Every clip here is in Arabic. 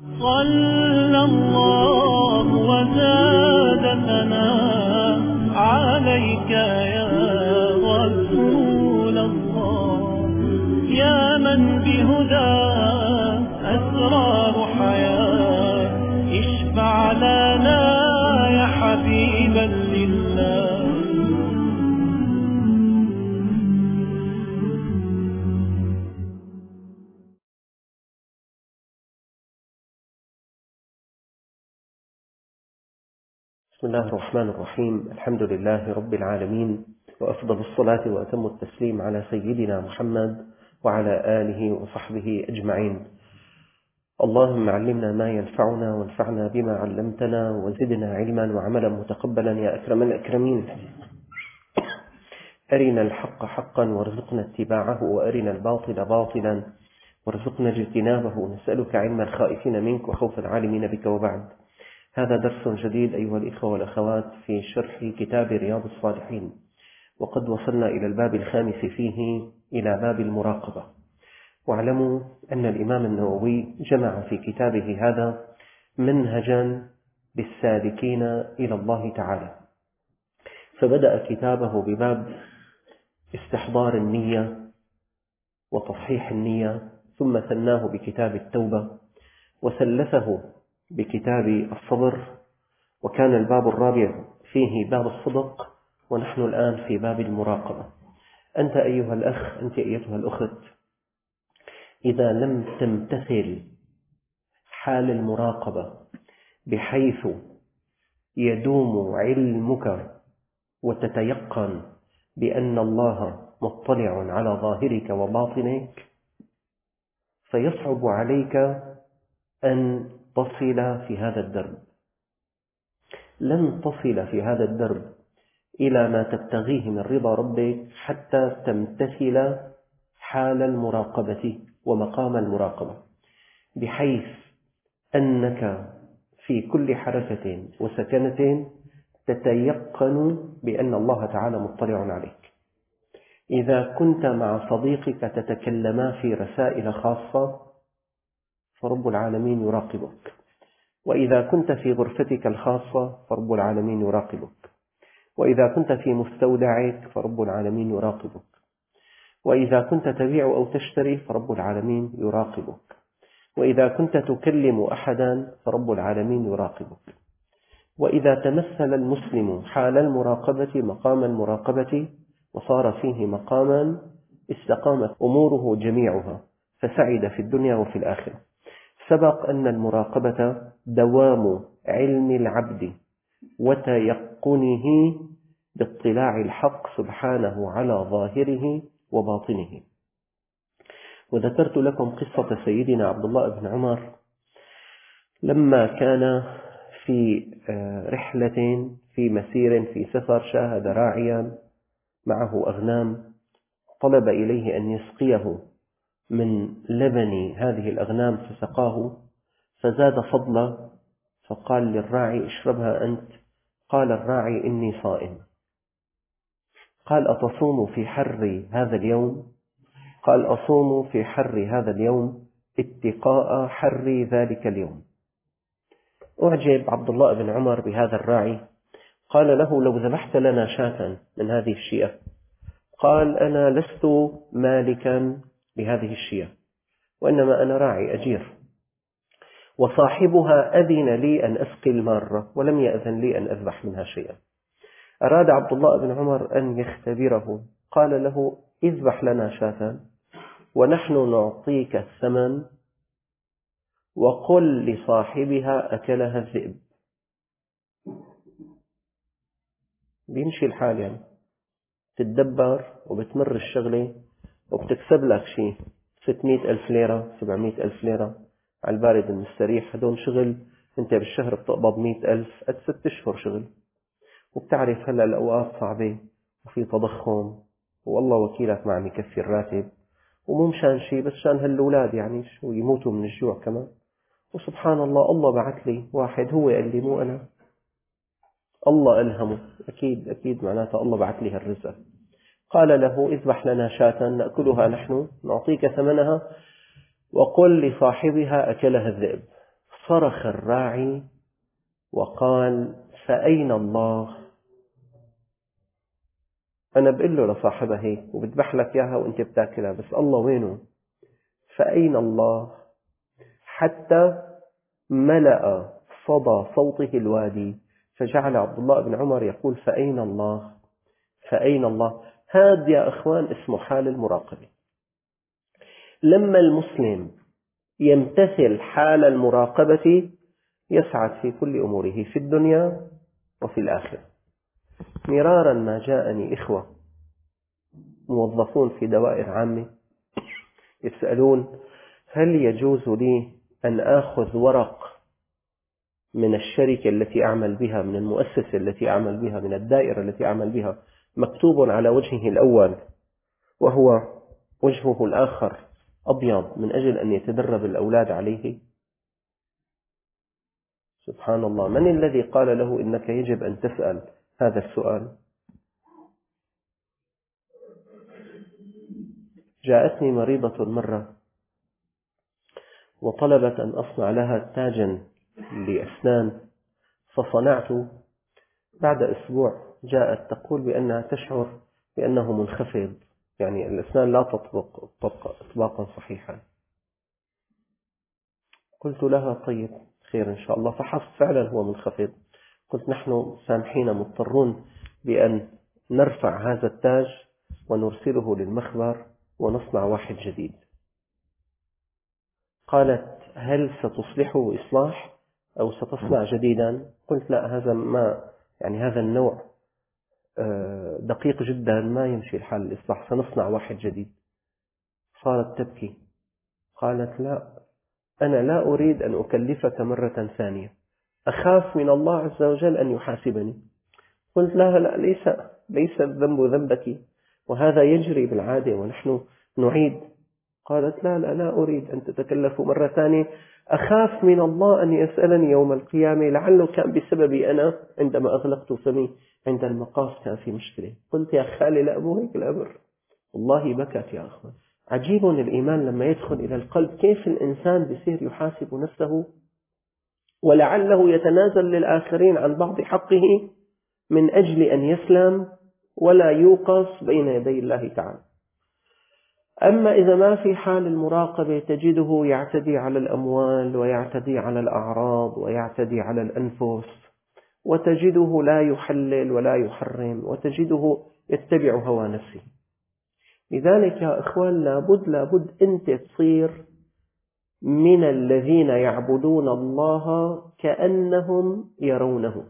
صلى الله وزاد ثناء عليك يا رسول الله، يا من بهدى أسرار حياة، اشفع لنا يا حبيبا لله. بسم الله الرحمن الرحيم. الحمد لله رب العالمين، وأفضل الصلاة وأتم التسليم على سيدنا محمد وعلى آله وصحبه أجمعين. اللهم علمنا ما ينفعنا وانفعنا بما علمتنا وزدنا علما وعملا متقبلا يا أكرم الأكرمين. أرنا الحق حقا وارزقنا اتباعه، وأرنا الباطل باطلا وارزقنا اجتنابه. نسألك علم الخائفين منك وخوف العالمين بك. وبعد، هذا درس جديد أيها الإخوة والأخوات في شرح كتاب رياض الصالحين، وقد وصلنا إلى الباب الخامس فيه، إلى باب المراقبة. واعلموا أن الإمام النووي جمع في كتابه هذا منهجا للسالكين إلى الله تعالى، فبدأ كتابه بباب استحضار النية وتصحيح النية، ثم ثناه بكتاب التوبة، وثلثه بكتاب الصبر، وكان الباب الرابع فيه باب الصدق، ونحن الآن في باب المراقبة. أنت أيها الأخ، أنت أيتها الأخت، إذا لم تمتثل حال المراقبة بحيث يدوم علمك وتتيقن بأن الله مطلع على ظاهرك وباطنك، فيصعب عليك أن تصل في هذا الدرب. لن تصل في هذا الدرب إلى ما تبتغيه من رضا ربك حتى تمتثل حال المراقبة ومقام المراقبة، بحيث أنك في كل حركة وسكنة تتيقن بأن الله تعالى مطلع عليك. إذا كنت مع صديقك تتكلما في رسائل خاصة فرب العالمين يراقبك، وإذا كنت في غرفتك الخاصة فرب العالمين يراقبك، وإذا كنت في مستودعك فرب العالمين يراقبك، وإذا كنت تبيع أو تشتري فرب العالمين يراقبك، وإذا كنت تكلم أحدا فرب العالمين يراقبك. وإذا تمثل المسلم حال المراقبة مقام المراقبة وصار فيه مقاما، استقامت أموره جميعها، فسعد في الدنيا وفي الآخرة. سبق أن المراقبة دوام علم العبد وتيقنه باطلاع الحق سبحانه على ظاهره وباطنه. وذكرت لكم قصة سيدنا عبد الله بن عمر لما كان في رحلة، في مسير، في سفر، شاهد راعيا معه أغنام، طلب إليه أن يسقيه من لبن هذه الأغنام، فسقاه فزاد فضلا، فقال للراعي: اشربها أنت. قال الراعي: إني صائم. قال: أتصوم في حر هذا اليوم؟ قال: أصوم في حر هذا اليوم اتقاء حر ذلك اليوم. أعجب عبد الله بن عمر بهذا الراعي، قال له: لو ذبحت لنا شاة من هذه الشياه. قال: أنا لست مالكا لهذه الشياه، وإنما أنا راعي أجير، وصاحبها أذن لي أن أسقي المارة ولم يأذن لي أن أذبح منها شيئا. أراد عبد الله بن عمر أن يختبره، قال له: اذبح لنا شاة ونحن نعطيك الثمن، وقل لصاحبها أكلها الذئب. بيمشي الحال، يعني تتدبر وبتمر الشغلة وبتكسب لك شيء 600 ألف ليرة 700 ألف ليرة على البارد المستريح. هدول شغل انت بالشهر بتقبض 100 ألف قد 6 أشهر شغل. وبتعرف هلأ الأوقات صعبة وفي تضخم، والله وكيلك ما عم يكفي الراتب، ومو مشان شيء بس شان هالأولاد يعني شو يموتوا من الجوع كمان. وسبحان الله، الله بعث لي واحد، هو قال لي مو أنا، الله ألهمه، أكيد معناتها الله بعث لي هالرزق. قال له: اذبح لنا شاة نأكلها نحن، نعطيك ثمنها، وقل لصاحبها أكلها الذئب. صرخ الراعي وقال: فأين الله؟ أنا بقول له لصاحبها هيك وبذبح لك إياها وأنت بتاكلها، بس الله وينه؟ فأين الله؟ حتى ملأ صدى صوته الوادي، فجعل عبد الله بن عمر يقول: فأين الله؟ فأين الله؟ هذا يا أخوان اسمه حال المراقبة. لما المسلم يمتثل حال المراقبة يسعد في كل أموره في الدنيا وفي الآخرة. مرارا ما جاءني إخوة موظفون في دوائر عامة يسألون: هل يجوز لي أن آخذ ورق من الشركة التي أعمل بها، من المؤسسة التي أعمل بها، من الدائرة التي أعمل بها، مكتوب على وجهه الأول وهو وجهه الآخر أبيض من أجل أن يتدرب الأولاد عليه؟ سبحان الله، من الذي قال له إنك يجب أن تسأل هذا السؤال؟ جاءتني مريضة مرة وطلبت أن أصنع لها تاجا لأسنان، فصنعت. بعد أسبوع جاءت تقول بأنها تشعر بأنه منخفض، يعني الأسنان لا تطبق إطباقا صحيحا. قلت لها: طيب خير إن شاء الله. فحصت فعلا هو منخفض. قلت: نحن سامحين مضطرون بأن نرفع هذا التاج ونرسله للمخبر ونصنع واحد جديد. قالت: هل ستصلحه إصلاح أو ستصنع جديدا؟ قلت: لا، هذا ما يعني هذا النوع دقيق جدا، ما يمشي الحال الإصلاح، سنصنع واحد جديد. صارت تبكي. قالت: لا، أنا لا أريد أن أكلفك مرة ثانية، أخاف من الله عز وجل أن يحاسبني. قلت لها: لا، ليس الذنب ذنبك، وهذا يجري بالعادة ونحن نعيد. قالت: لا أريد أن تتكلفوا مرة ثانية، أخاف من الله أن يسألني يوم القيامة، لعله كان بسببي أنا عندما أغلقت فمي عند المقاس كان في مشكلة. قلت: يا خالي، لا أبو هيك الأمر. والله بكت يا أخوان. عجيب الإيمان لما يدخل إلى القلب، كيف الإنسان بصير يحاسب نفسه ولعله يتنازل للآخرين عن بعض حقه من أجل أن يسلم ولا يوقص بين يدي الله تعالى. أما إذا ما في حال المراقبة تجده يعتدي على الأموال ويعتدي على الأعراض ويعتدي على الأنفس، وتجده لا يحلل ولا يحرم، وتجده يتبع هوى نفسه. لذلك يا إخوان لابد أنت تصير من الذين يعبدون الله كأنهم يرونه.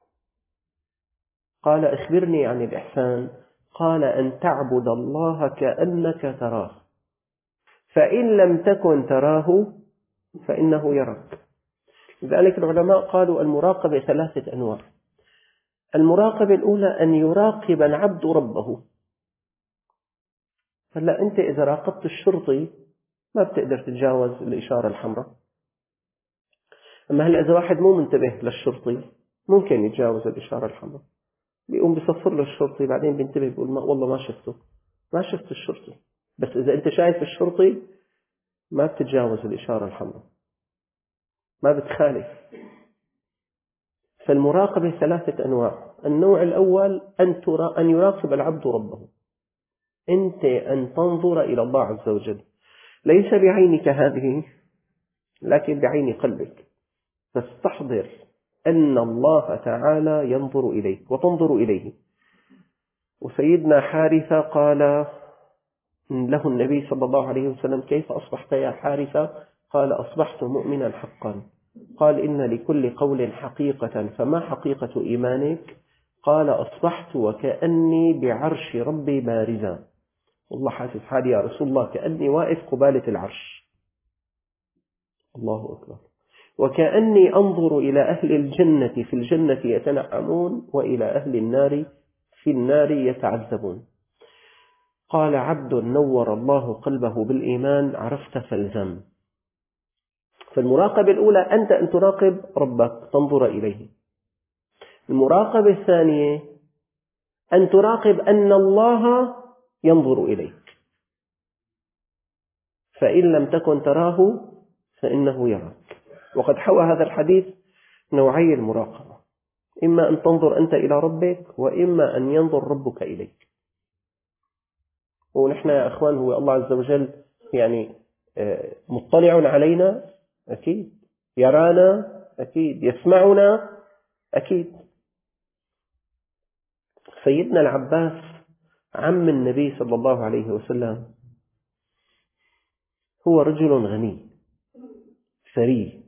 قال: أخبرني عن الإحسان. قال: أن تعبد الله كأنك تراه، فإن لم تكن تراه فإنه يراك. لذلك العلماء قالوا المراقبة 3 أنواع. المراقبة الأولى أن يراقب العبد ربه. هلا أنت إذا راقبت الشرطي ما بتقدر تتجاوز الإشارة الحمراء. أما هلا إذا واحد مو منتبه للشرطي ممكن يتجاوز الإشارة الحمراء، بيقوم بيصفر له الشرطي، بعدين بينتبه بيقول والله ما شفته، ما شفت الشرطي. بس إذا أنت شايف الشرطي ما بتتجاوز الإشارة الحمراء، ما بتخالف. فالمراقبة 3 أنواع. النوع الأول أن يراقب العبد ربه، أنت أن تنظر إلى الله عز وجل، ليس بعينك هذه لكن بعين قلبك، تستحضر أن الله تعالى ينظر إليك وتنظر إليه. وسيدنا حارثة قال له النبي صلى الله عليه وسلم: كيف أصبحت يا حارثة؟ قال: أصبحت مؤمنا حقا. قال: إن لكل قول حقيقة، فما حقيقة إيمانك؟ قال: أصبحت وكأني بعرش ربي بارزا. والله حاسس حالي يا رسول الله كأني واقف قبالة العرش. الله أكبر. وكأني أنظر إلى أهل الجنة في الجنة يتنعمون، وإلى أهل النار في النار يتعذبون. قال: عبد نور الله قلبه بالإيمان، عرفت فالزم. فالمراقبة الأولى أنت أن تراقب ربك، تنظر إليه. المراقبة الثانية أن تراقب أن الله ينظر إليك، فإن لم تكن تراه فإنه يراك. وقد حوى هذا الحديث نوعي المراقبة، إما أن تنظر أنت إلى ربك، وإما أن ينظر ربك إليك. ونحن يا أخوان هو الله عز وجل يعني مطلع علينا أكيد، يرانا أكيد، يسمعنا أكيد. سيدنا العباس عم النبي صلى الله عليه وسلم هو رجل غني ثري.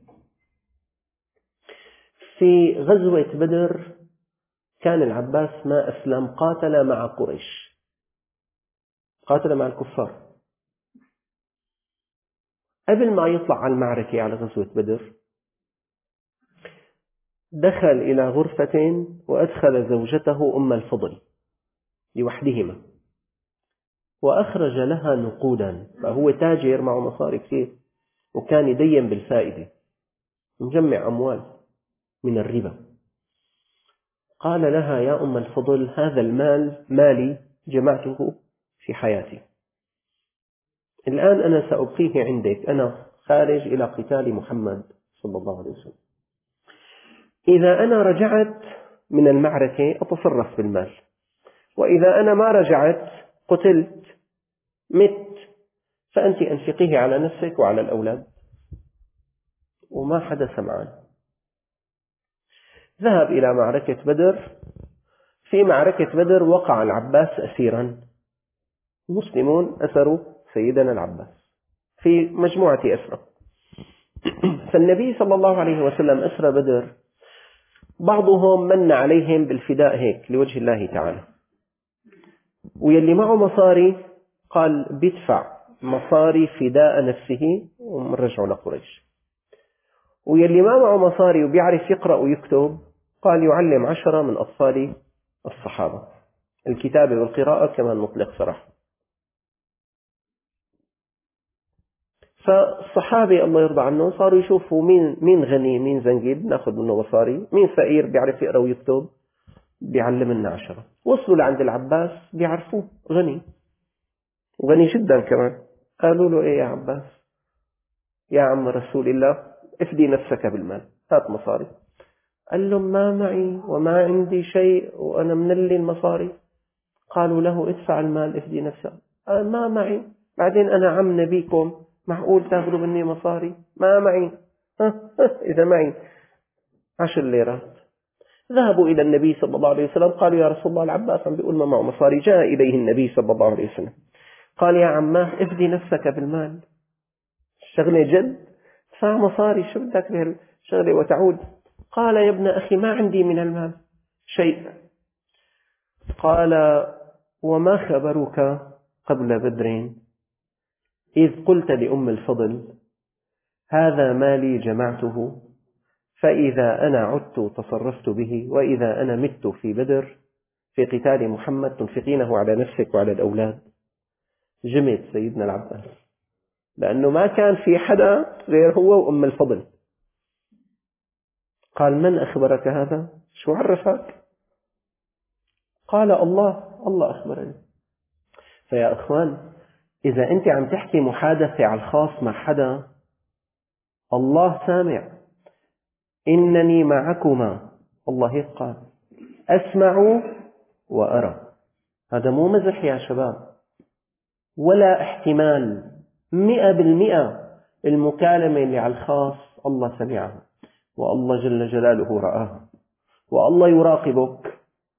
في غزوة بدر كان العباس ما أسلم، قاتل مع قريش، قاتل مع الكفار. قبل ما يطلع على المعركة على غزوة بدر دخل إلى غرفة وأدخل زوجته أم الفضل لوحدهما، وأخرج لها نقودا، فهو تاجر معه مصاري كثير، وكان يدين بالفائدة، مجمع أموال من الربا. قال لها: يا أم الفضل، هذا المال مالي جمعته في حياتي، الآن أنا سأبقيه عندك، أنا خارج إلى قتال محمد صلى الله عليه وسلم. إذا أنا رجعت من المعركة أتصرف بالمال، وإذا أنا ما رجعت قتلت مت، فأنت أنفقيه على نفسك وعلى الأولاد. وما حدث معه. ذهب إلى معركة بدر. في معركة بدر وقع العباس أسيرا، المسلمون أسروا سيدنا العباس في مجموعة أسرى. فالنبي صلى الله عليه وسلم أسرى بدر بعضهم من عليهم بالفداء هيك لوجه الله تعالى، ويلي معه مصاري قال بيدفع مصاري فداء نفسه ومرجعه لقريش، ويلي ما معه مصاري وبيعرف يقرأ ويكتب قال يعلم 10 من أطفال الصحابة الكتابة والقراءة كمان مطلق صراحة. فالصحابة الله يرضى عنهم صاروا يشوفوا مين غني مين زنجي ناخذ منه مصاري، مين فقير بيعرف يقرأ ويكتب بيعلم لنا 10. وصلوا لعند العباس بيعرفوه غني وغني جدا كمان. قالوا له: إيه يا عباس يا عم رسول الله، افدي نفسك بالمال، هات مصاري. قال لهم: ما معي وما عندي شيء وأنا منلي المصاري. قالوا له: ادفع المال افدي نفسك. قال: ما معي، بعدين أنا عم نبيكم، معقول تاخذوا مني مصاري؟ ما معي. إذا معي 10 ليرات. ذهبوا إلى النبي صلى الله عليه وسلم قالوا: يا رسول الله، العباس عم بيقول ما معه مصاري. جاء إليه النبي صلى الله عليه وسلم قال: يا عماه افدي نفسك بالمال، الشغلة جد، ادفع مصاري، شو بدك بهالشغلة وتعود. قال: يا ابن أخي ما عندي من المال شيء. قال: وما خبرك قبل بدر إذ قلت لأم الفضل هذا مالي جمعته، فإذا أنا عدت تصرفت به، وإذا أنا مت في بدر في قتال محمد تنفقينه على نفسك وعلى الأولاد. جمت سيدنا العباس لأنه ما كان في حدا غير هو وأم الفضل. قال: من أخبرك هذا؟ شو عرفك؟ قال: الله أخبرني. فيا أخوان، إذا أنت عم تحكي محادثة على الخاص مع حدا، الله سامع. إنني معكما، الله قال أسمع وأرى. هذا مو مزح يا شباب ولا احتمال، 100% المكالمة اللي على الخاص الله سمعها، والله جل جلاله رآها، والله يراقبك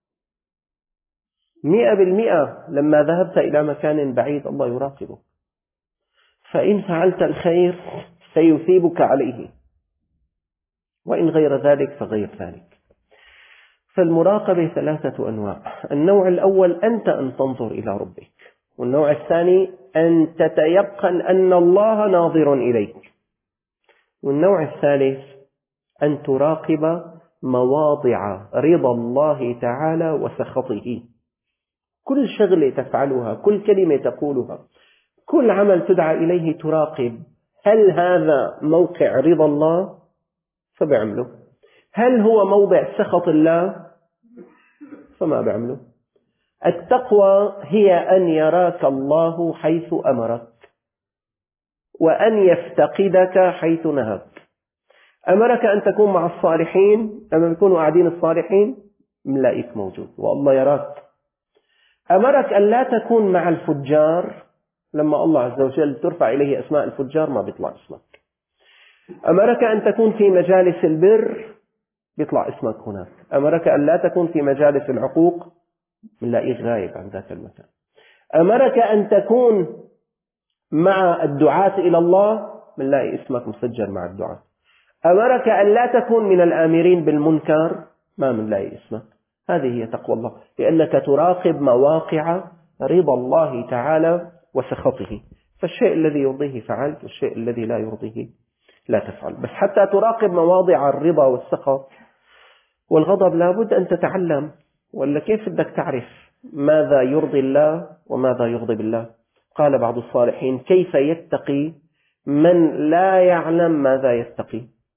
100%. لما ذهبت إلى مكان بعيد الله يراقبك، فإن فعلت الخير سيثيبك عليه، وإن غير ذلك فغير ذلك. فالمراقبة 3 أنواع. النوع الأول أنت أن تنظر إلى ربك، والنوع الثاني أن تتيقن أن الله ناظر إليك، والنوع الثالث أن تراقب مواضع رضا الله تعالى وسخطه. كل شغلة تفعلها، كل كلمة تقولها، كل عمل تدعى إليه تراقب هل هذا موقع رضا الله فبعمله، هل هو موضع سخط الله فما بعمله. التقوى هي أن يراك الله حيث أمرك، وأن يفتقدك حيث نهاك. أمرك أن تكون مع الصالحين، لما يكونوا قاعدين الصالحين ملاقيك موجود والله يراك. أمرك أن لا تكون مع الفجار، لما الله عز وجل ترفع إليه أسماء الفجار ما بيطلع اسمك. أمرك أن تكون في مجالس البر، بيطلع اسمك هناك. أمرك أن لا تكون في مجالس العقوق، بنلاقيك غايب عن ذاك المكان. أمرك أن تكون مع الدعاة إلى الله، بنلاقي اسمك مسجل مع الدعاة. أمرك أن لا تكون من الآمرين بالمنكر، ما بنلاقي اسمك. هذه هي تقوى الله، لأنك تراقب مواقع رضا الله تعالى وسخطه، فالشيء الذي يرضيه فعلت، والشيء الذي لا يرضيه لا تفعل. بس حتى تراقب مواضع الرضا والسخط والغضب لابد أن تتعلم، ولا كيف بدك تعرف ماذا يرضي الله وماذا يغضب الله؟ قال بعض الصالحين: كيف يتقي من لا يعلم ماذا يتقي؟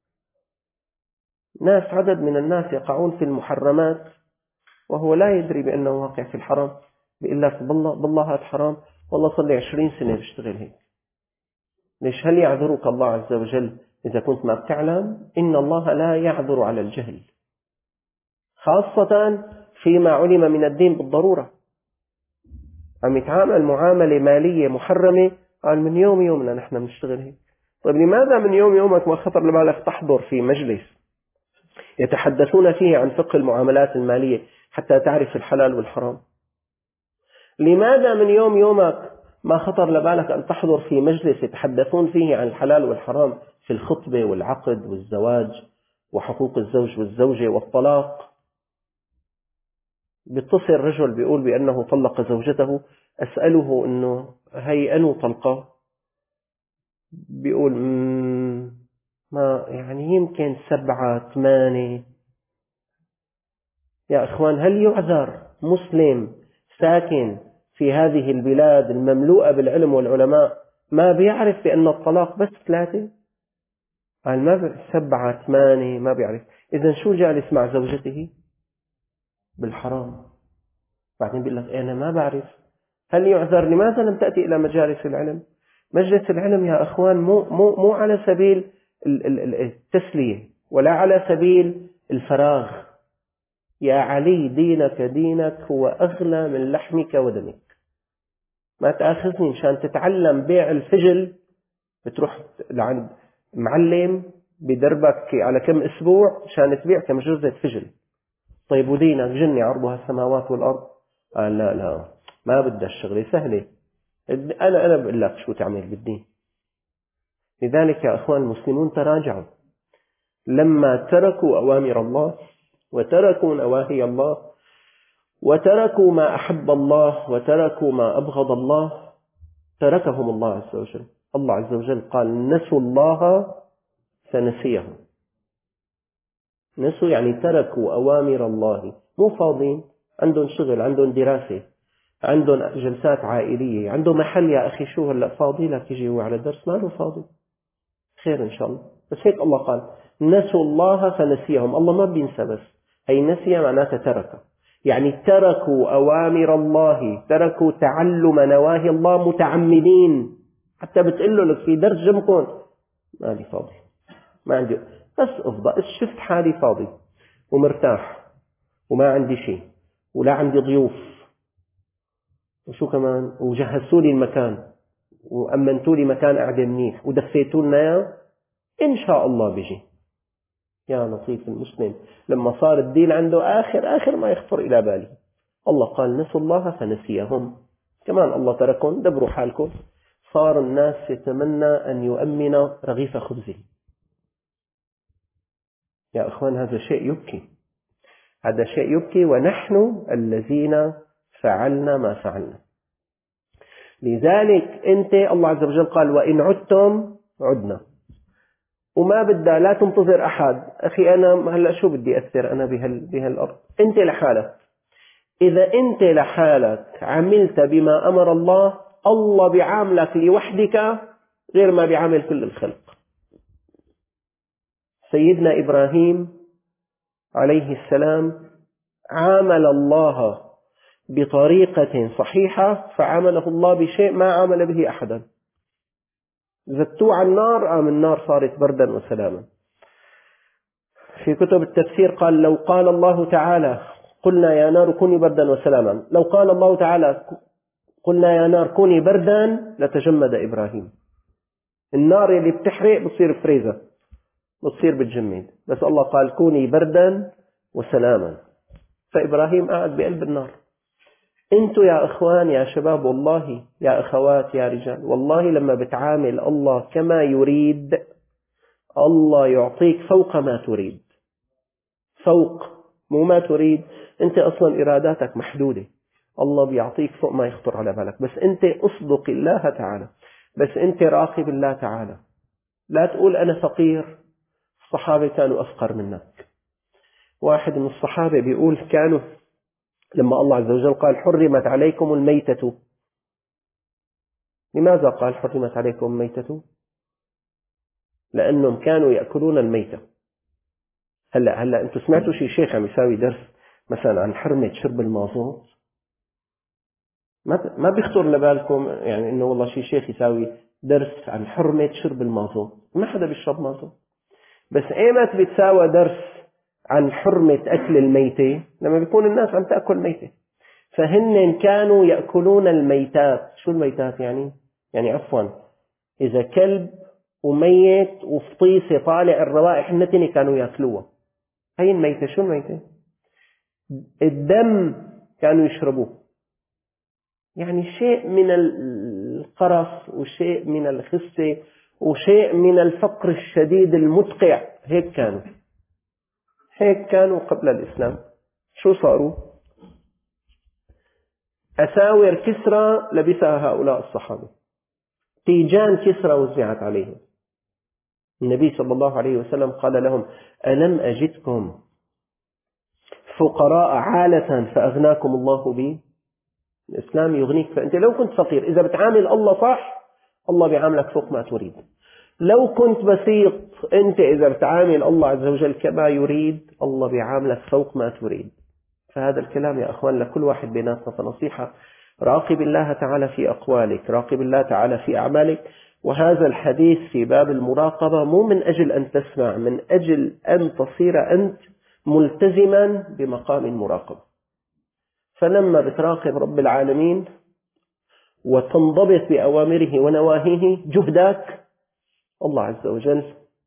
عدد من الناس يقعون في المحرمات وهو لا يدري بأنه واقع في الحرام، بيقول لك بالله هذا حرام، والله صلي 20 سنة بيشتغل هيك. ليش؟ هل يعذرك الله عز وجل إذا كنت ما بتعلم؟ إن الله لا يعذر على الجهل، خاصة فيما علم من الدين بالضرورة. عم يتعامل معاملة مالية محرمة، قال من يومنا نحن بنشتغل هيك. طيب لماذا من يومك ما خطر لبالك تحضر في مجلس يتحدثون فيه عن فقه المعاملات المالية حتى تعرف الحلال والحرام؟ لماذا من يومك ما خطر لبالك أن تحضر في مجلس يتحدثون فيه عن الحلال والحرام في الخطبة والعقد والزواج وحقوق الزوج والزوجة والطلاق؟ بيتصل رجل بيقول بأنه طلق زوجته، أسأله أنه هي أنو طلقة؟ بيقول ما يعني يمكن 7 8. يا إخوان، هل يعذر مسلم ساكن في هذه البلاد المملوءة بالعلم والعلماء ما بيعرف بأن الطلاق بس 3؟ قال ما 7 8 ما بيعرف. إذن شو جالس مع زوجته؟ بالحرام. بعدين بيقول لك أنا ما بعرف. هل يعذر؟ لماذا لم تأتي إلى مجالس العلم؟ مجلس العلم يا أخوان مو على سبيل التسلية ولا على سبيل الفراغ. يا علي، دينك هو أغلى من لحمك ودمك. ما تأخذني مشان تتعلم بيع الفجل، بتروح لعند معلم بدربك على كم أسبوع مشان تبيع كم جرزة فجل. طيب ودينك جنة عرضها السماوات والأرض؟ قال لا ما بدها الشغلة سهلة. أنا بقول لك شو تعمل بالدين. لذلك يا أخوان المسلمون تراجعوا لما تركوا أوامر الله وتركوا نواهي الله وتركوا ما أحب الله وتركوا ما أبغض الله، تركهم الله عز وجل. الله عز وجل قال: نسوا الله فنسيهم. نسوا يعني تركوا أوامر الله، مو فاضين، عندهم شغل، عندهم دراسة، عندهم جلسات عائلية، عنده محل. يا أخي شو هلأ فاضي لك يجي هو على درس؟ ما له فاضي، خير إن شاء الله. بس هيك الله قال: نسوا الله فنسيهم. الله ما بينسى، بس هي نسي معناتها ترك، يعني تركوا أوامر الله، تركوا تعلم نواهي الله متعمدين. حتى بتقول لك في درس جنبكم ما لي فاضي، ما عندي، بس أفضل شفت حالي فاضي ومرتاح وما عندي شيء ولا عندي ضيوف، وشو كمان، وجهزوا لي المكان وأمنتوا لي مكان قاعدة منيح ودفيتوا لنا إياه، إن شاء الله بيجي. يا لطيف المسلم، لما صار الدين عنده آخر ما يخطر إلى باله. الله قال: نسوا الله فنسيهم. كمان الله تركهم، دبروا حالكم. صار الناس يتمنى أن يؤمن رغيف خبزه. يا أخوان، هذا شيء يبكي، هذا شيء يبكي، ونحن الذين فعلنا ما فعلنا. لذلك أنت الله عز وجل قال: وإن عدتم عدنا. وما بدها لا تنتظر أحد. أخي أنا هلأ شو بدي أثر أنا بهالأرض؟ أنت لحالك. إذا أنت لحالك عملت بما أمر الله، الله بيعاملك لوحدك غير ما بيعامل كل الخلق. سيدنا إبراهيم عليه السلام عامل الله بطريقة صحيحة، فعامله الله بشيء ما عامل به أحدا. زتوه على النار، النار صارت بردا وسلاما. في كتب التفسير قال لو قال الله تعالى قلنا يا نار كوني بردا وسلاما، لو قال الله تعالى قلنا يا نار كوني بردا لتجمد إبراهيم. النار اللي بتحرق بتصير فريزة، بتصير بتجمد، بس الله قال كوني بردا وسلاما، فإبراهيم قاعد بقلب النار. انتوا يا اخوان يا شباب، والله يا اخوات يا رجال، والله لما بتعامل الله كما يريد الله يعطيك فوق ما تريد، فوق مو ما تريد. انت اصلا اراداتك محدودة، الله بيعطيك فوق ما يخطر على بالك، بس انت اصدق الله تعالى، بس انت راقب الله تعالى. لا تقول انا فقير، الصحابة كانوا افقر منك. واحد من الصحابة بيقول كانوا لما الله عز وجل قال حرمت عليكم الميتة، لماذا قال حرمت عليكم الميتة؟ لأنهم كانوا يأكلون الميتة. هلأ أنتم سمعتوا شي شيخ عم يساوي درس مثلا عن حرمة شرب المازوت؟ ما بيخطر لبالكم يعني إنه والله شي شيخ يساوي درس عن حرمة شرب المازوت؟ ما حدا بيشرب مازوت. بس ايمت بتساوى درس عن حرمة أكل الميتة؟ لما بيكون الناس عم تأكل ميتة. فهن كانوا يأكلون الميتات. شو الميتات يعني؟ يعني عفوا إذا كلب وميت وفطيسة طالع الروائح النتنة كانوا يأكلوها، هي الميتة. شو الميتة؟ الدم كانوا يشربوه، يعني شيء من القرف وشيء من الخسة وشيء من الفقر الشديد المدقع. هيك كانوا قبل الإسلام. شو صاروا؟ أساور كسرى لبسها هؤلاء الصحابة، تيجان كسرى وزعت عليهم. النبي صلى الله عليه وسلم قال لهم ألم أجدكم فقراء عالة فأغناكم الله بي؟ الإسلام يغنيك. فأنت لو كنت فقير إذا بتعامل الله صح الله بيعاملك فوق ما تريد. لو كنت بسيط أنت إذا بتعامل الله عز وجل كما يريد الله بيعاملك فوق ما تريد. فهذا الكلام يا أخوان لكل واحد بيناتنا فنصيحة: راقب الله تعالى في أقوالك، راقب الله تعالى في أعمالك. وهذا الحديث في باب المراقبة مو من أجل أن تسمع، من أجل أن تصير أنت ملتزما بمقام المراقبة. فلما بتراقب رب العالمين وتنضبط بأوامره ونواهيه جهدك الله عز وجل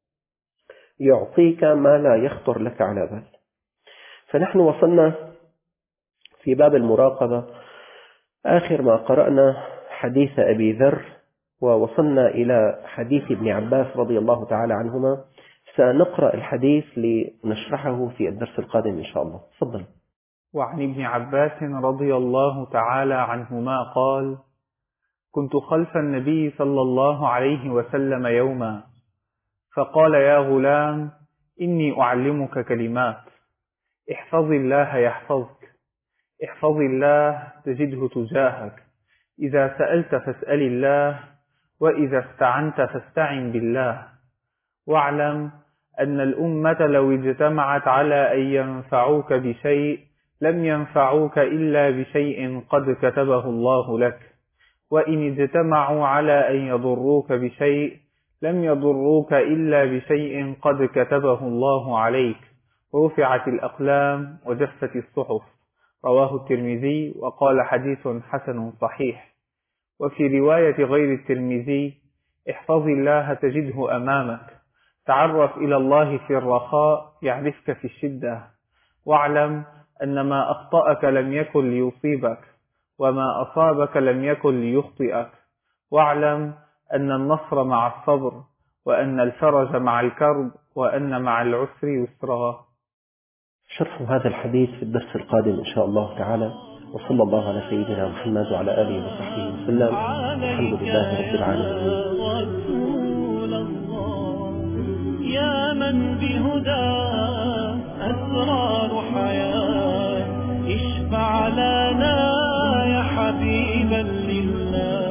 يعطيك ما لا يخطر لك على بال. فنحن وصلنا في باب المراقبة آخر ما قرأنا حديث أبي ذر، ووصلنا إلى حديث ابن عباس رضي الله تعالى عنهما. سنقرأ الحديث لنشرحه في الدرس القادم إن شاء الله. تفضل. وعن ابن عباس رضي الله تعالى عنهما قال: كنت خلف النبي صلى الله عليه وسلم يوما فقال: يا غلام إني أعلمك كلمات، احفظ الله يحفظك، احفظ الله تجده تجاهك، إذا سألت فاسأل الله، وإذا استعنت فاستعن بالله، واعلم أن الأمة لو اجتمعت على أن ينفعوك بشيء لم ينفعوك إلا بشيء قد كتبه الله لك، وإن اجتمعوا على أن يضروك بشيء لم يضروك إلا بشيء قد كتبه الله عليك، ورفعت الأقلام وجفت الصحف. رواه الترمذي وقال حديث حسن صحيح. وفي رواية غير الترمذي: احفظ الله تجده أمامك، تعرف إلى الله في الرخاء يعرفك في الشدة، واعلم أن ما أخطأك لم يكن ليصيبك، وما أصابك لم يكن ليخطئك، واعلم أن النصر مع الصبر، وأن الفرج مع الكرب، وأن مع العسر يسرا. شرح هذا الحديث في الدرس القادم إن شاء الله تعالى. وصلى الله على سيدنا محمد وعلى آله وصحبه وسلم. الحمد لله رب العالمين. رسول الله يا من بهداه أسرار حياة، اشفع لنا يا حبيبا لله.